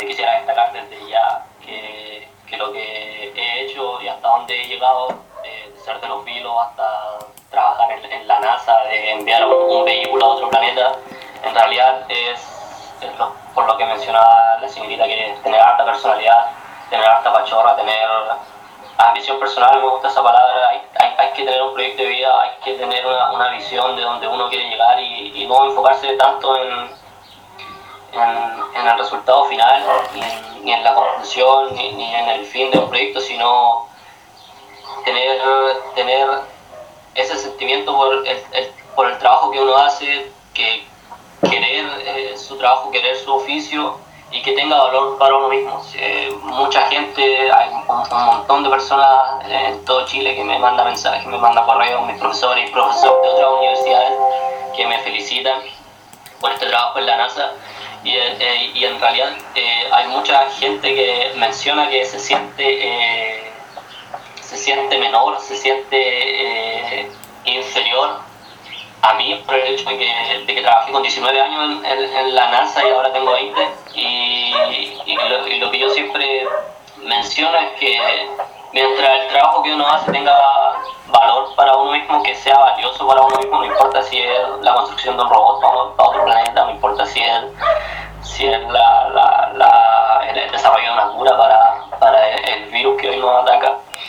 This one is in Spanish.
también quisiera destacar desde ya que lo que he hecho y hasta dónde he llegado, de ser de los vilos hasta trabajar en la NASA, de enviar un vehículo a otro planeta, en realidad por lo que mencionaba la señorita, que es tener harta personalidad, tener harta pachorra, tener ambición personal. Me gusta esa palabra. Hay que tener un proyecto de vida, hay que tener una visión de donde uno quiere llegar y no enfocarse tanto en el resultado final, ni en la conclusión, ni en el fin de un proyecto, sino tener ese sentimiento por el trabajo que uno hace, que querer su trabajo, querer su oficio y que tenga valor para uno mismo. Mucha gente, hay un montón de personas en todo Chile que me manda mensajes, me manda correos, mis profesores y profesores de otras universidades que me felicitan por este trabajo en la NASA. Y en realidad hay mucha gente que menciona que se siente menor, se siente inferior a mí por el hecho de que trabajé con 19 años en la NASA y ahora tengo 20. Y lo que yo siempre menciono es que mientras el trabajo que uno hace tenga valor para uno mismo, que sea valioso para uno mismo, no importa si es la construcción de un robot para otro planeta, no importa si es